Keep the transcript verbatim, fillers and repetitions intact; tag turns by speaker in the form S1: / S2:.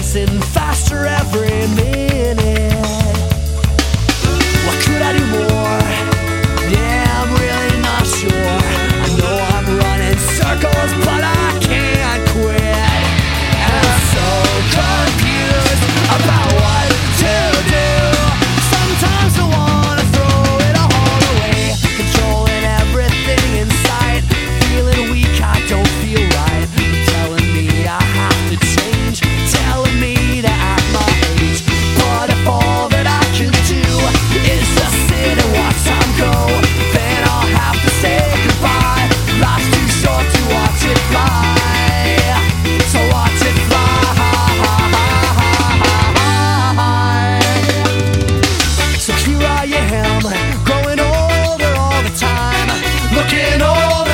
S1: racing faster every minute. What could I do more? Yeah, I'm really not sure. I know I'm running circles, but I can't quit. And I'm so confused about what to do. Sometimes I wanna throw it all away, controlling everything in sight, feeling weak, I don't feel right. You're telling me I have to change, telling me to act my age. But if all that I can do is just sit and watch time go, then I'll have to say goodbye. Life's too short to watch it fly, so watch it fly. So here I am, growing older all the time, looking older